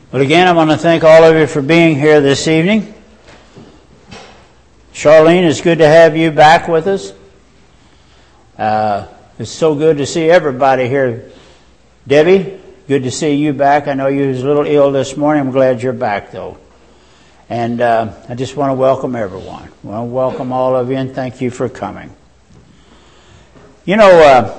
Well, again, I want to thank all of you for being here this evening. Charlene, it's good to have you back with us. It's so good to see everybody here. Debbie, good to see you back. I know you was a little ill this morning. I'm glad you're back, though. And I just want to welcome everyone. I want to welcome all of you and thank you for coming. You know,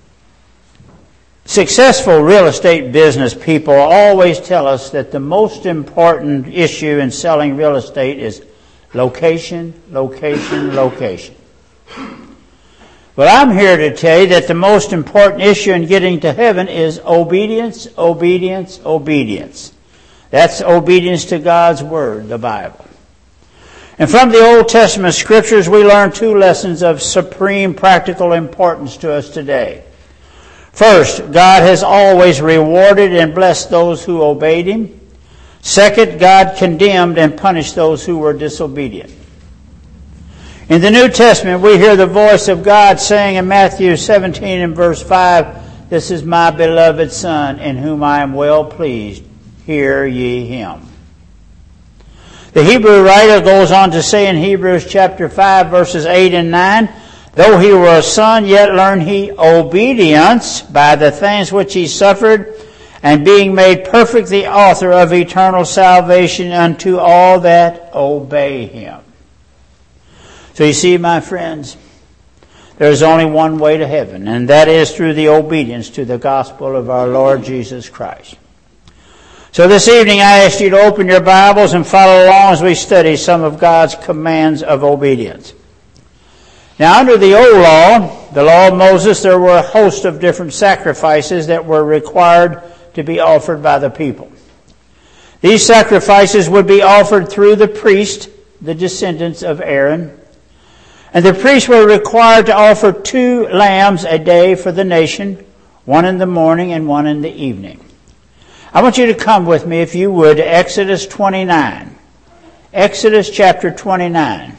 successful real estate business people always tell us that the most important issue in selling real estate is location, location, location. But I'm here to tell you that the most important issue in getting to heaven is obedience, obedience, obedience. That's obedience to God's Word, the Bible. And from the Old Testament Scriptures, we learn two lessons of supreme practical importance to us today. First, God has always rewarded and blessed those who obeyed Him. Second, God condemned and punished those who were disobedient. In the New Testament, we hear the voice of God saying in Matthew 17 and verse 5, "This is my beloved Son, in whom I am well pleased. Hear ye Him." The Hebrew writer goes on to say in Hebrews chapter 5, verses 8 and 9, "Though he were a son, yet learned he obedience by the things which he suffered, and being made perfect, the author of eternal salvation unto all that obey him." So you see, my friends, there's only one way to heaven, and that is through the obedience to the gospel of our Lord Jesus Christ. So this evening I ask you to open your Bibles and follow along as we study some of God's commands of obedience. Now, under the old law, the law of Moses, there were a host of different sacrifices that were required to be offered by the people. These sacrifices would be offered through the priest, the descendants of Aaron. And the priests were required to offer 2 lambs a day for the nation, one in the morning and one in the evening. I want you to come with me, if you would, to Exodus 29. Exodus chapter 29.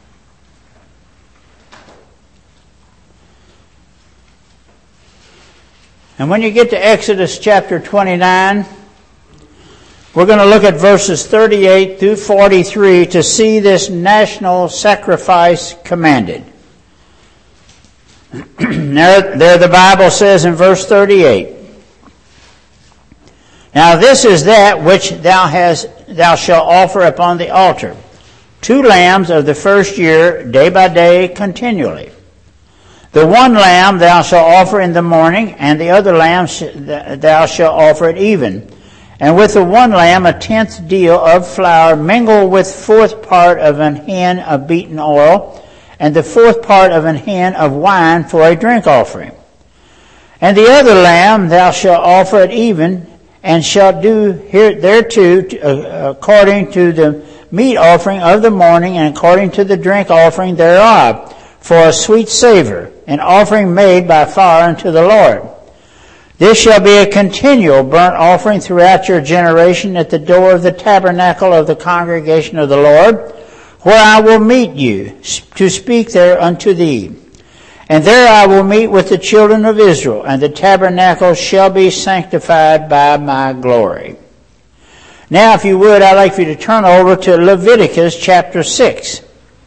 And when you get to Exodus chapter 29, we're going to look at verses 38 through 43 to see this national sacrifice commanded. There the Bible says in verse 38, "Now this is that which thou shalt offer upon the altar, 2 lambs of the first year, day by day, continually. The one lamb thou shalt offer in the morning, and the other lamb thou shalt offer at even. And with the one lamb 1/10 deal of flour, mingled with 1/4 part of an hin of beaten oil, and the 1/4 part of an hin of wine for a drink offering. And the other lamb thou shalt offer at even, and shalt do thereto according to the meat offering of the morning, and according to the drink offering thereof, for a sweet savor, an offering made by fire unto the Lord. This shall be a continual burnt offering throughout your generation at the door of the tabernacle of the congregation of the Lord, where I will meet you to speak there unto thee. And there I will meet with the children of Israel, and the tabernacle shall be sanctified by my glory." Now, if you would, I'd like for you to turn over to Leviticus chapter 6.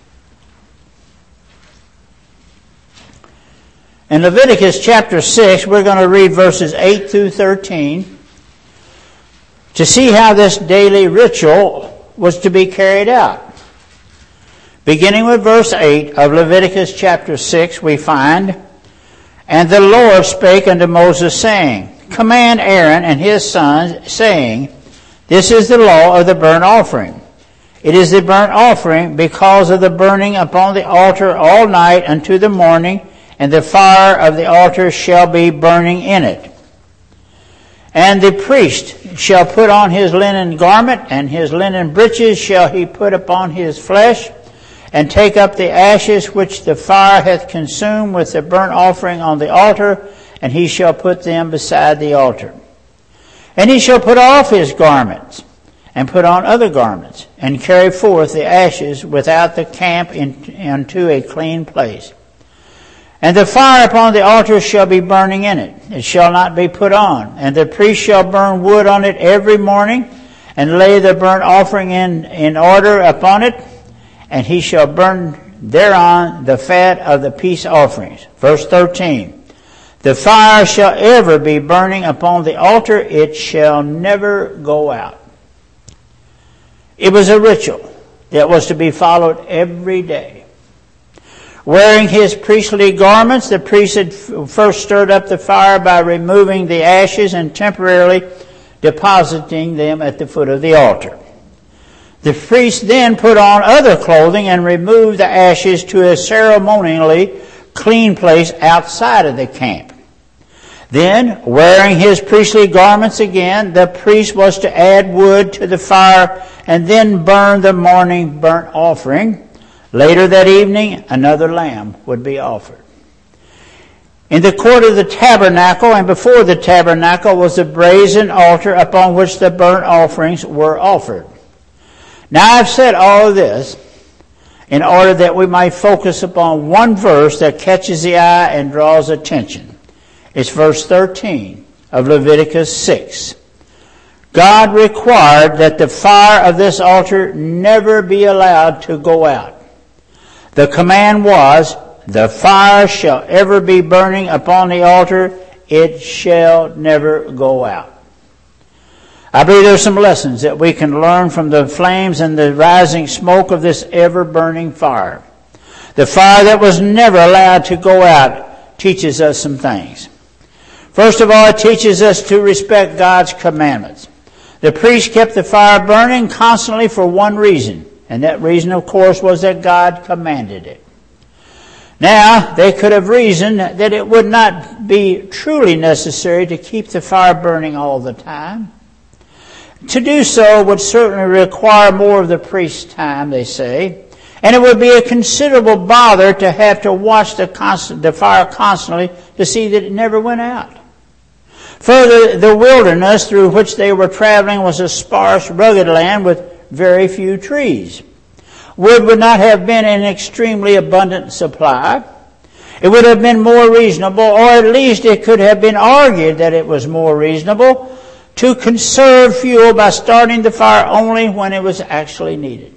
In Leviticus chapter 6, we're going to read verses 8 through 13 to see how this daily ritual was to be carried out. Beginning with verse 8 of Leviticus chapter 6, we find, "And the Lord spake unto Moses, saying, Command Aaron and his sons, saying, This is the law of the burnt offering. It is the burnt offering because of the burning upon the altar all night unto the morning, and the fire of the altar shall be burning in it. And the priest shall put on his linen garment, and his linen breeches shall he put upon his flesh, and take up the ashes which the fire hath consumed with the burnt offering on the altar, and he shall put them beside the altar. And he shall put off his garments, and put on other garments, and carry forth the ashes without the camp into a clean place. And the fire upon the altar shall be burning in it. It shall not be put on. And the priest shall burn wood on it every morning, and lay the burnt offering in order upon it, and he shall burn thereon the fat of the peace offerings. Verse 13. The fire shall ever be burning upon the altar, it shall never go out. It was a ritual that was to be followed every day. Wearing his priestly garments, the priest had first stirred up the fire by removing the ashes and temporarily depositing them at the foot of the altar. The priest then put on other clothing and removed the ashes to a ceremonially clean place outside of the camp. Then, wearing his priestly garments again, the priest was to add wood to the fire and then burn the morning burnt offering. Later that evening, another lamb would be offered. In the court of the tabernacle and before the tabernacle was a brazen altar upon which the burnt offerings were offered. Now I've said all of this in order that we might focus upon one verse that catches the eye and draws attention. It's verse 13 of Leviticus 6. God required that the fire of this altar never be allowed to go out. The command was, the fire shall ever be burning upon the altar, it shall never go out. I believe there are some lessons that we can learn from the flames and the rising smoke of this ever-burning fire. The fire that was never allowed to go out teaches us some things. First of all, it teaches us to respect God's commandments. The priest kept the fire burning constantly for one reason, and that reason, of course, was that God commanded it. Now, they could have reasoned that it would not be truly necessary to keep the fire burning all the time. To do so would certainly require more of the priest's time, they say, and it would be a considerable bother to have to watch the fire constantly to see that it never went out. Further, the wilderness through which they were traveling was a sparse, rugged land with very few trees. Wood would not have been an extremely abundant supply. It would have been more reasonable, or at least it could have been argued that it was more reasonable, to conserve fuel by starting the fire only when it was actually needed.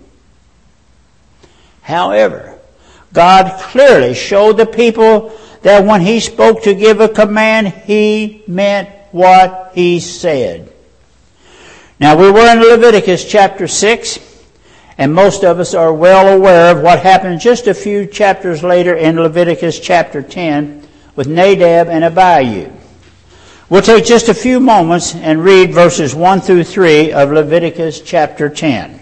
However, God clearly showed the people that when he spoke to give a command, he meant what he said. Now, we were in Leviticus chapter 6, and most of us are well aware of what happened just a few chapters later in Leviticus chapter 10 with Nadab and Abihu. We'll take just a few moments and read verses 1 through 3 of Leviticus chapter 10.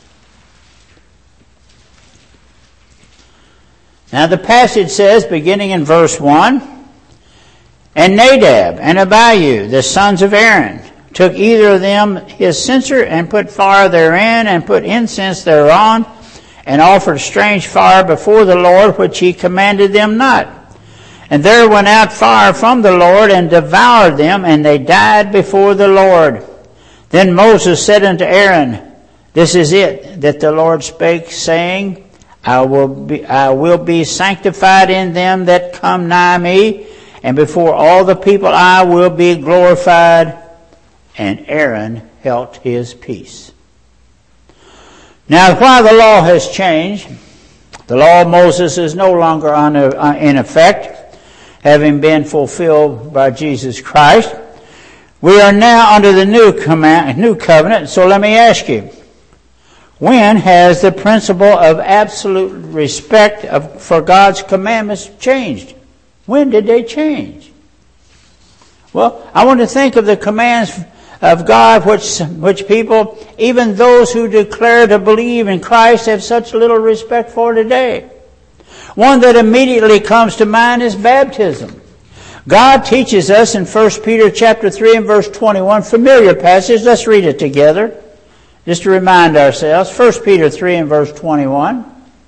Now the passage says, beginning in verse 1, And Nadab and Abihu, the sons of Aaron, took either of them his censer and put fire therein and put incense thereon and offered strange fire before the Lord, which he commanded them not. And there went out fire from the Lord and devoured them, and they died before the Lord. Then Moses said unto Aaron, This is it that the Lord spake, saying, I will be sanctified in them that come nigh me, and before all the people I will be glorified. And Aaron held his peace. Now, while the law has changed, the law of Moses is no longer in effect, having been fulfilled by Jesus Christ. We are now under the new covenant. So let me ask you, when has the principle of absolute respect for God's commandments changed? When did they change? Well, I want to think of the commands of God which people, even those who declare to believe in Christ, have such little respect for today. One that immediately comes to mind is baptism. God teaches us in 1 Peter chapter 3 and verse 21, familiar passage. Let's read it together, just to remind ourselves. 1 Peter 3 and verse 21.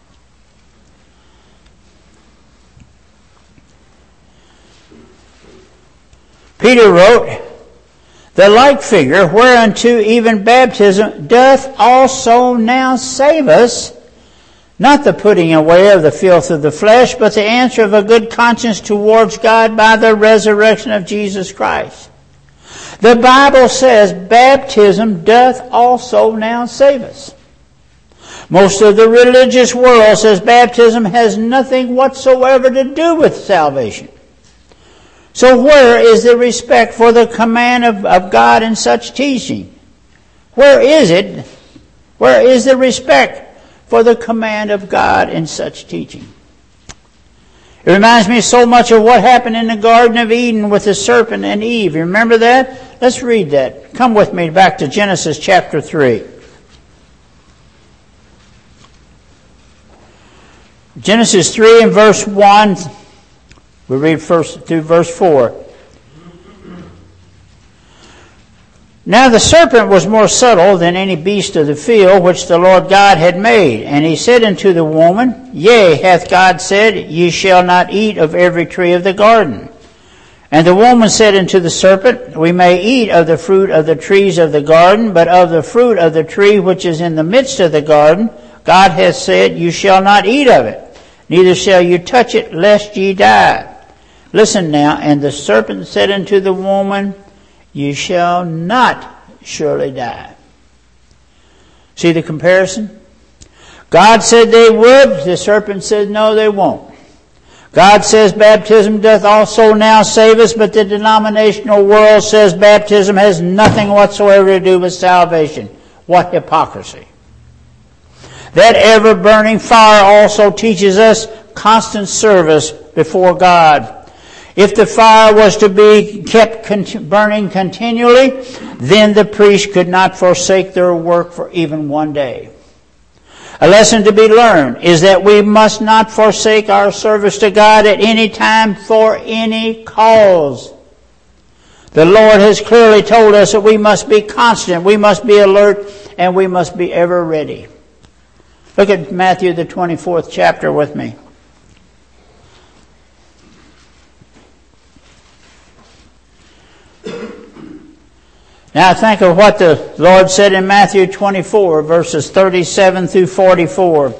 Peter wrote, The like figure whereunto even baptism doth also now save us, not the putting away of the filth of the flesh, but the answer of a good conscience towards God by the resurrection of Jesus Christ. The Bible says baptism doth also now save us. Most of the religious world says baptism has nothing whatsoever to do with salvation. So where is the respect for the command of God in such teaching? Where is it? Where is the respect for the command of God in such teaching? It reminds me so much of what happened in the Garden of Eden with the serpent and Eve. You remember that? Let's read that. Come with me back to Genesis chapter 3. Genesis 3 and verse 1. We read first through verse 4. Now the serpent was more subtle than any beast of the field which the Lord God had made. And he said unto the woman, Yea, hath God said, Ye shall not eat of every tree of the garden. And the woman said unto the serpent, We may eat of the fruit of the trees of the garden, but of the fruit of the tree which is in the midst of the garden, God hath said, You shall not eat of it, neither shall you touch it, lest ye die. Listen now, and the serpent said unto the woman, You shall not surely die. See the comparison? God said they would. The serpent said no, they won't. God says baptism doth also now save us, but the denominational world says baptism has nothing whatsoever to do with salvation. What hypocrisy. That ever-burning fire also teaches us constant service before God. If the fire was to be kept burning continually, then the priest could not forsake their work for even one day. A lesson to be learned is that we must not forsake our service to God at any time for any cause. The Lord has clearly told us that we must be constant, we must be alert, and we must be ever ready. Look at Matthew the 24th chapter with me. Now think of what the Lord said in Matthew 24, verses 37 through 44.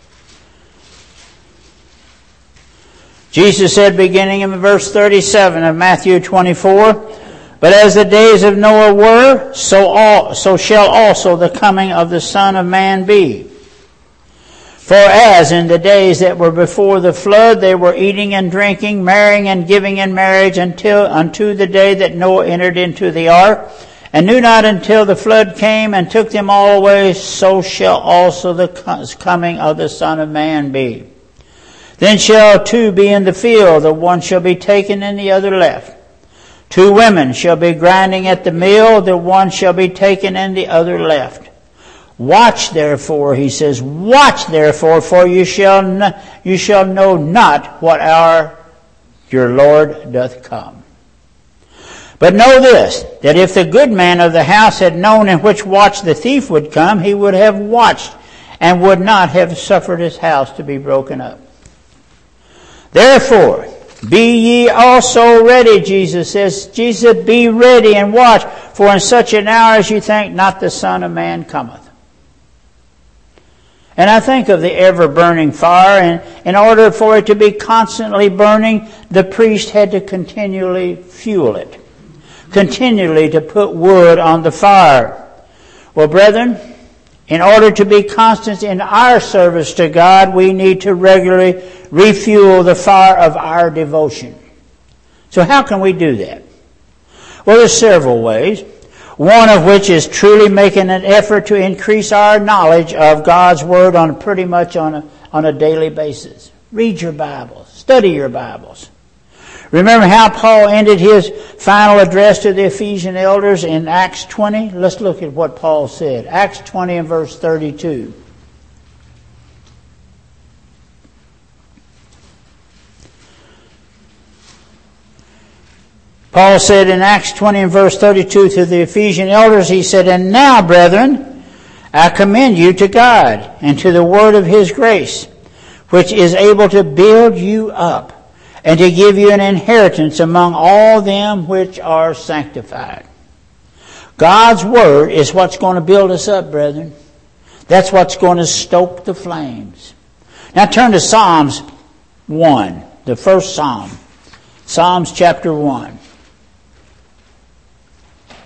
Jesus said, beginning in verse 37 of Matthew 24, But as the days of Noah were, so shall also the coming of the Son of Man be. For as in the days that were before the flood, they were eating and drinking, marrying and giving in marriage unto the day that Noah entered into the ark, and knew not until the flood came and took them all away, so shall also the coming of the Son of Man be. Then shall two be in the field, the one shall be taken and the other left. Two women shall be grinding at the mill, the one shall be taken and the other left. Watch therefore, he says, watch therefore, for you shall know not what hour your Lord doth come. But know this, that if the good man of the house had known in which watch the thief would come, he would have watched and would not have suffered his house to be broken up. Therefore, be ye also ready, Jesus says. Jesus, be ready and watch, for in such an hour as you think not the Son of Man cometh. And I think of the ever-burning fire, and in order for it to be constantly burning, the priest had to continually fuel it. Continually to put wood on the fire. Well, brethren, in order to be constant in our service to God, we need to regularly refuel the fire of our devotion. So how can we do that? Well, there's several ways. One of which is truly making an effort to increase our knowledge of God's Word on pretty much on a daily basis. Read your Bibles. Study your Bibles. Remember how Paul ended his final address to the Ephesian elders in Acts 20? Let's look at what Paul said. Acts 20 and verse 32. Paul said in Acts 20 and verse 32 to the Ephesian elders, he said, And now, brethren, I commend you to God and to the word of His grace, which is able to build you up and to give you an inheritance among all them which are sanctified. God's Word is what's going to build us up, brethren. That's what's going to stoke the flames. Now turn to Psalms 1, the first Psalm. Psalms chapter 1.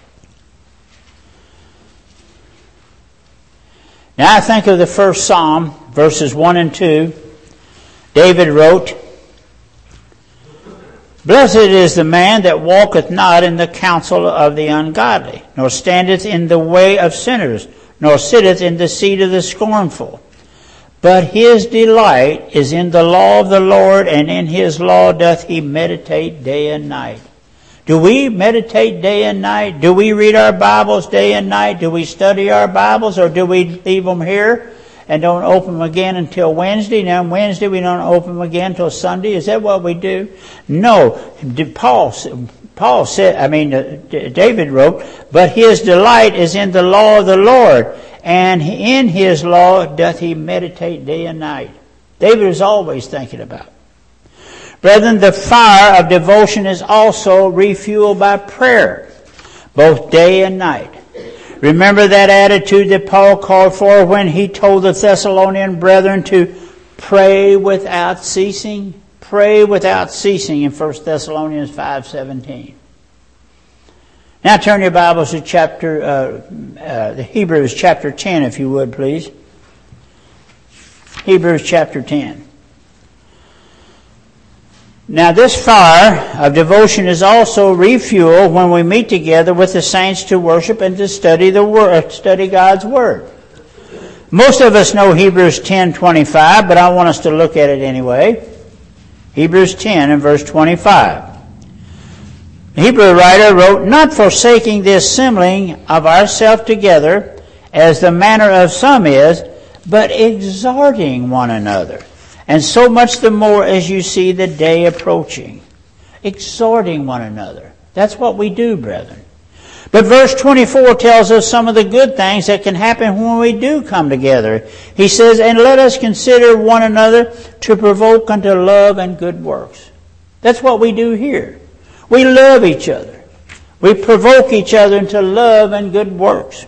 Now I think of the first Psalm, verses 1 and 2. David wrote, "Blessed is the man that walketh not in the counsel of the ungodly, nor standeth in the way of sinners, nor sitteth in the seat of the scornful. But his delight is in the law of the Lord, and in his law doth he meditate day and night." Do we meditate day and night? Do we read our Bibles day and night? Do we study our Bibles, or do we leave them here and don't open them again until Wednesday? And on Wednesday we don't open them again until Sunday. Is that what we do? No. David wrote, "But his delight is in the law of the Lord, and in his law doth he meditate day and night." David is always thinking about it. Brethren, the fire of devotion is also refueled by prayer, both day and night. Remember that attitude that Paul called for when he told the Thessalonian brethren to pray without ceasing? Pray without ceasing in 1 Thessalonians 5:17. Now turn your Bibles to Hebrews chapter 10, if you would, please. Hebrews chapter 10. Now this fire of devotion is also refueled when we meet together with the saints to worship and to study God's Word. Most of us know Hebrews 10:25, but I want us to look at it anyway. Hebrews 10 and verse 25. The Hebrew writer wrote, "Not forsaking the assembling of ourselves together, as the manner of some is, but exhorting one another. And so much the more as you see the day approaching." Exhorting one another. That's what we do, brethren. But verse 24 tells us some of the good things that can happen when we do come together. He says, "And let us consider one another to provoke unto love and good works." That's what we do here. We love each other. We provoke each other into love and good works.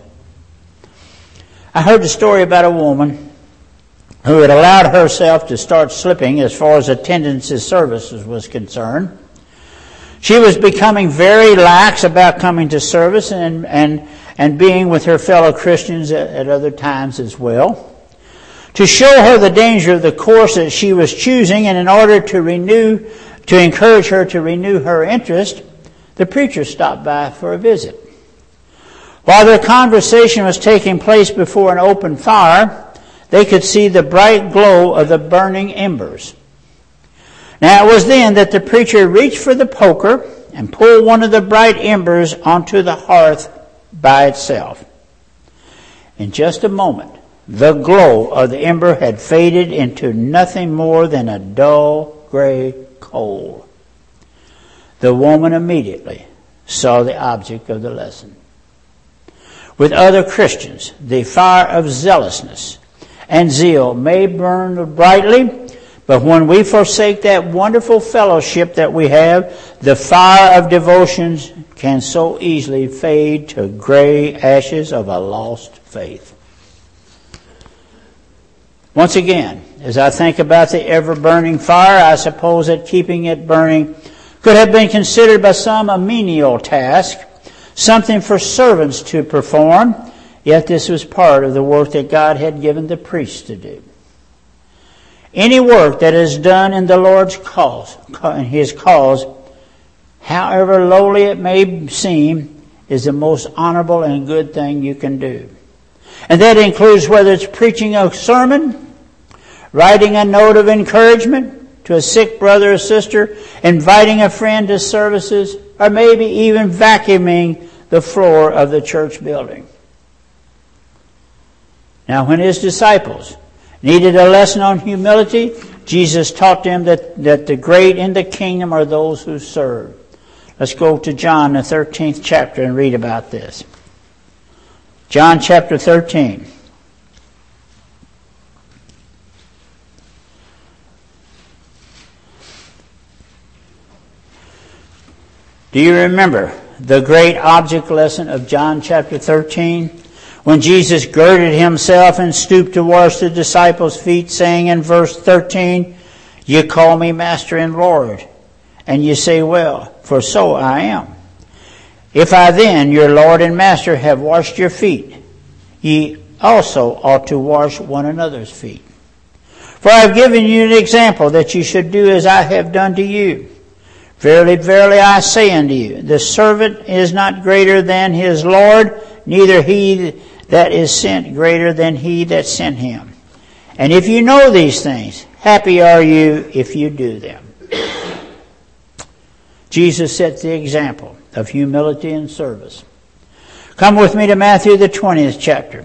I heard a story about a woman who had allowed herself to start slipping as far as attendance at services was concerned. She was becoming very lax about coming to service and being with her fellow Christians at other times as well. To show her the danger of the course that she was choosing, and in order to encourage her to renew her interest, the preacher stopped by for a visit. While their conversation was taking place before an open fire, they could see the bright glow of the burning embers. Now it was then that the preacher reached for the poker and pulled one of the bright embers onto the hearth by itself. In just a moment, the glow of the ember had faded into nothing more than a dull gray coal. The woman immediately saw the object of the lesson. With other Christians, the fire of zealousness and zeal may burn brightly, but when we forsake that wonderful fellowship that we have, the fire of devotions can so easily fade to gray ashes of a lost faith. Once again, as I think about the ever-burning fire, I suppose that keeping it burning could have been considered by some a menial task, something for servants to perform. Yet this was part of the work that God had given the priests to do. Any work that is done in the Lord's cause, in His cause, however lowly it may seem, is the most honorable and good thing you can do. And that includes whether it's preaching a sermon, writing a note of encouragement to a sick brother or sister, inviting a friend to services, or maybe even vacuuming the floor of the church building. Now, when His disciples needed a lesson on humility, Jesus taught them that the great in the kingdom are those who serve. Let's go to John, the 13th chapter, and read about this. John chapter 13. Do you remember the great object lesson of John chapter 13? When Jesus girded Himself and stooped to wash the disciples' feet, saying in verse 13, "You call me Master and Lord, and you say, well, for so I am. If I then, your Lord and Master, have washed your feet, ye also ought to wash one another's feet. For I have given you an example that you should do as I have done to you. Verily, verily, I say unto you, the servant is not greater than his Lord, neither he that is sent greater than he that sent him. And if you know these things, happy are you if you do them. Jesus set the example of humility and service. Come with me to Matthew the 20th chapter.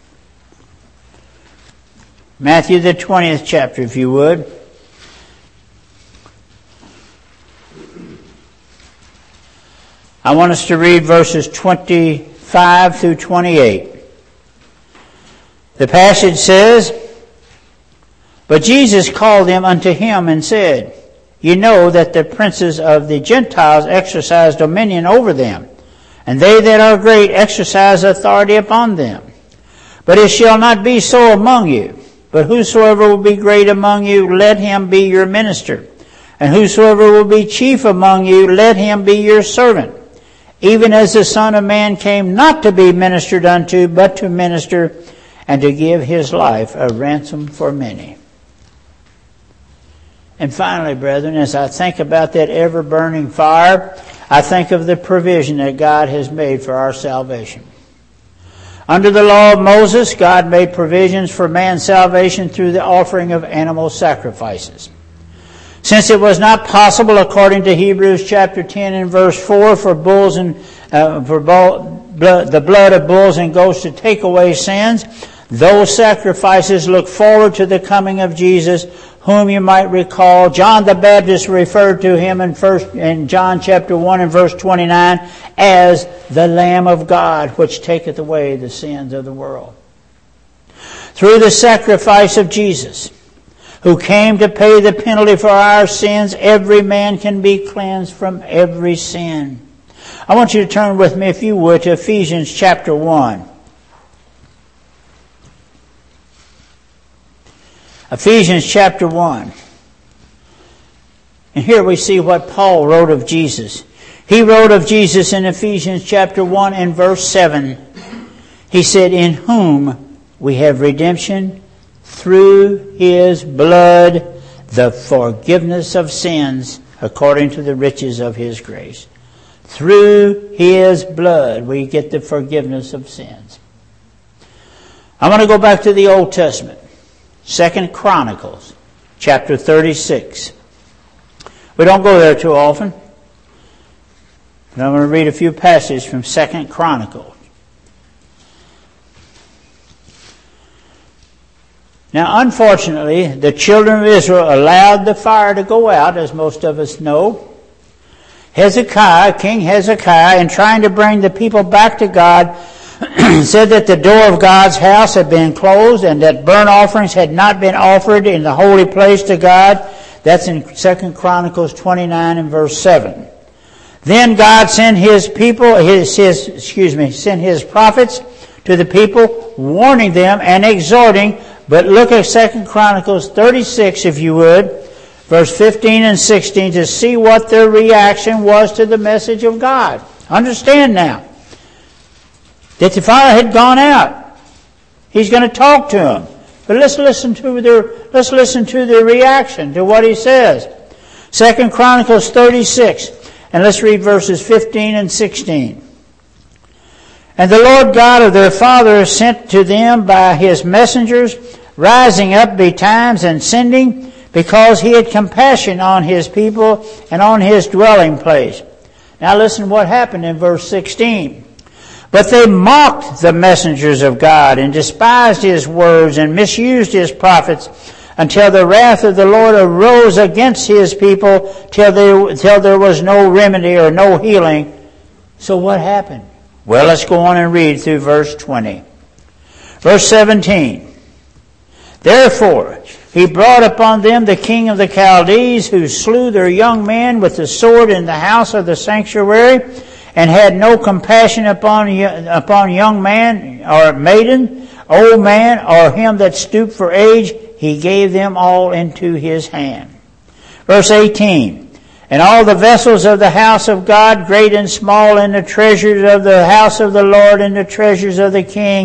Matthew the 20th chapter, if you would. I want us to read verses 25 through 28. The passage says, But Jesus called them unto him and said, You know that the princes of the Gentiles exercise dominion over them, and they that are great exercise authority upon them. But it shall not be so among you. But whosoever will be great among you, let him be your minister. And whosoever will be chief among you, let him be your servant. Even as the Son of Man came not to be ministered unto, but to minister, and to give his life a ransom for many. And finally, brethren, as I think about that ever-burning fire, I think of the provision that God has made for our salvation. Under the law of Moses, God made provisions for man's salvation through the offering of animal sacrifices. Since it was not possible, according to Hebrews chapter 10 and verse 4, for bulls and the blood of bulls and goats to take away sins, those sacrifices look forward to the coming of Jesus, whom you might recall. John the Baptist referred to him in John chapter 1 and verse 29 as the Lamb of God, which taketh away the sins of the world. Through the sacrifice of Jesus, who came to pay the penalty for our sins, every man can be cleansed from every sin. I want you to turn with me, if you would, to Ephesians chapter 1. Ephesians chapter 1. And here we see what Paul wrote of Jesus. He wrote of Jesus in Ephesians chapter 1 and verse 7. He said, In whom we have redemption through his blood, the forgiveness of sins, according to the riches of his grace. Through his blood we get the forgiveness of sins. I want to go back to the Old Testament. 2 Chronicles chapter 36. We don't go there too often, but I'm going to read a few passages from 2 Chronicles. Now, unfortunately, the children of Israel allowed the fire to go out, as most of us know. King Hezekiah, in trying to bring the people back to God, said that the door of God's house had been closed and that burnt offerings had not been offered in the holy place to God. That's in 2 Chronicles 29 and verse 7. Then God sent his prophets to the people, warning them and exhorting. But look at 2 Chronicles 36, if you would, verse 15 and 16, to see what their reaction was to the message of God. Understand now that the fire had gone out. He's going to talk to them. But let's listen to their reaction to what he says. 2 Chronicles 36, and let's read verses 15 and 16. And the Lord God of their fathers sent to them by his messengers, rising up betimes and sending, because he had compassion on his people and on his dwelling place. Now listen to what happened in verse 16. But they mocked the messengers of God and despised his words and misused his prophets until the wrath of the Lord arose against his people till there was no remedy or no healing. So what happened? Well, let's go on and read through verse 20. Verse 17. Therefore, he brought upon them the king of the Chaldees, who slew their young men with the sword in the house of the sanctuary, and had no compassion upon young man or maiden, old man, or him that stooped for age. He gave them all into his hand. Verse 18. And all the vessels of the house of God, great and small, and the treasures of the house of the Lord, and the treasures of the king,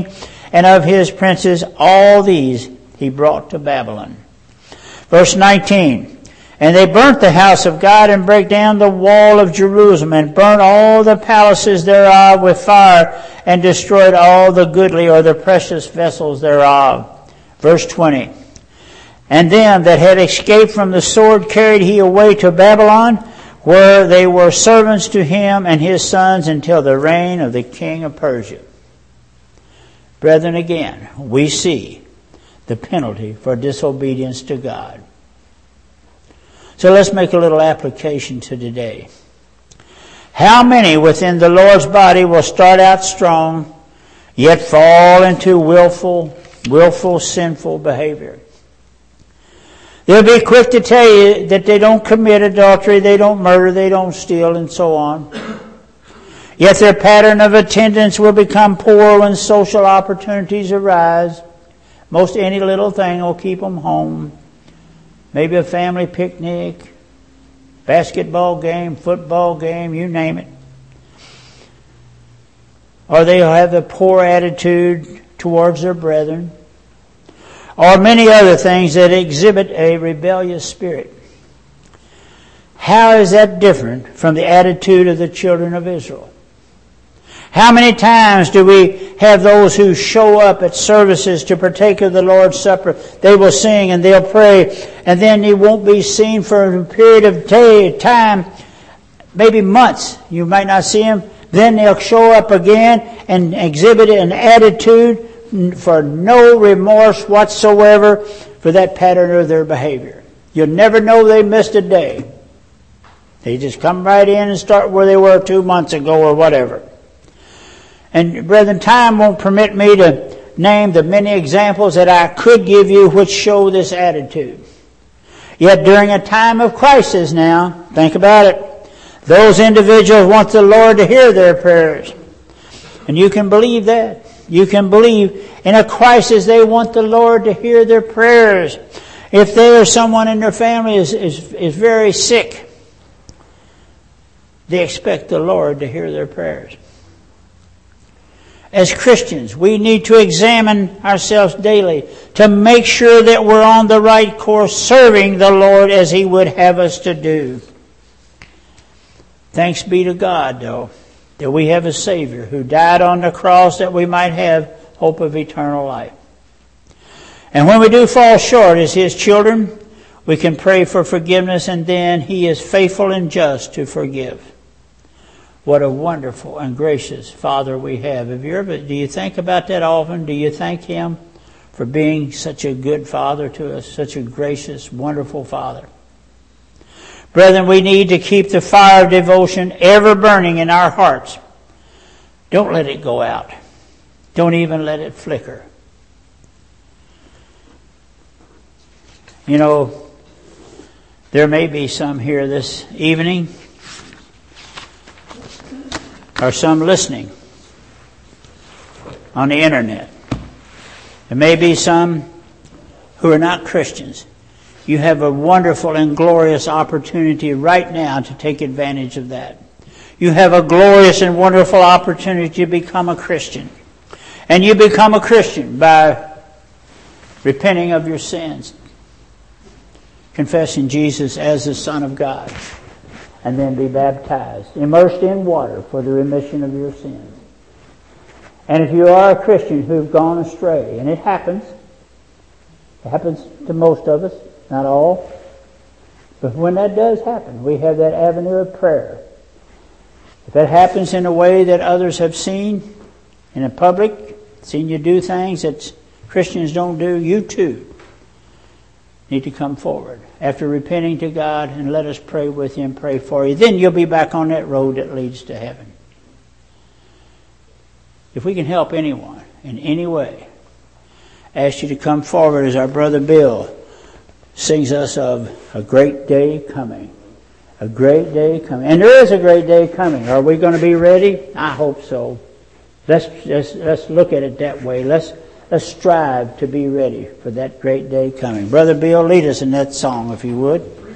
and of his princes, all these he brought to Babylon. Verse 19, and they burnt the house of God and brake down the wall of Jerusalem and burnt all the palaces thereof with fire and destroyed all the goodly or the precious vessels thereof. Verse 20, and them that had escaped from the sword carried he away to Babylon, where they were servants to him and his sons until the reign of the king of Persia. Brethren, again, we see the penalty for disobedience to God. So let's make a little application to today. How many within the Lord's body will start out strong, yet fall into willful sinful behavior? They'll be quick to tell you that they don't commit adultery, they don't murder, they don't steal, and so on. Yet their pattern of attendance will become poor when social opportunities arise. Most any little thing will keep them home. Maybe a family picnic, basketball game, football game, you name it. Or they'll have a poor attitude towards their brethren. Or many other things that exhibit a rebellious spirit. How is that different from the attitude of the children of Israel? How many times do we have those who show up at services to partake of the Lord's Supper? They will sing and they'll pray, and then they won't be seen for a period of time, maybe months. You might not see them. Then they'll show up again and exhibit an attitude for no remorse whatsoever for that pattern of their behavior. You'll never know they missed a day. They just come right in and start where they were 2 months ago or whatever. And brethren, time won't permit me to name the many examples that I could give you which show this attitude. Yet during a time of crisis now, think about it, those individuals want the Lord to hear their prayers. And you can believe that. You can believe in a crisis they want the Lord to hear their prayers. If they or someone in their family is very sick, they expect the Lord to hear their prayers. As Christians, we need to examine ourselves daily to make sure that we're on the right course, serving the Lord as He would have us to do. Thanks be to God, though, that we have a Savior who died on the cross that we might have hope of eternal life. And when we do fall short as His children, we can pray for forgiveness, and then He is faithful and just to forgive. What a wonderful and gracious Father we have. Do you think about that often? Do you thank Him for being such a good Father to us, such a gracious, wonderful Father? Brethren, we need to keep the fire of devotion ever burning in our hearts. Don't let it go out. Don't even let it flicker. You know, there may be some here this evening, or some listening on the internet. There may be some who are not Christians. You have a wonderful and glorious opportunity right now to take advantage of that. You have a glorious and wonderful opportunity to become a Christian. And you become a Christian by repenting of your sins, confessing Jesus as the Son of God, and then be baptized, immersed in water for the remission of your sins. And if you are a Christian who've gone astray, and it happens to most of us, not all, but when that does happen, we have that avenue of prayer. If that happens in a way that others have seen in a public, seen you do things that Christians don't do, you too need to come forward after repenting to God and let us pray with you and pray for you. Then you'll be back on that road that leads to heaven. If we can help anyone in any way, I ask you to come forward as our brother Bill sings us of a great day coming. A great day coming. And there is a great day coming. Are we going to be ready? I hope so. Let's look at it that way. Let's strive to be ready for that great day coming. Brother Bill, lead us in that song if you would.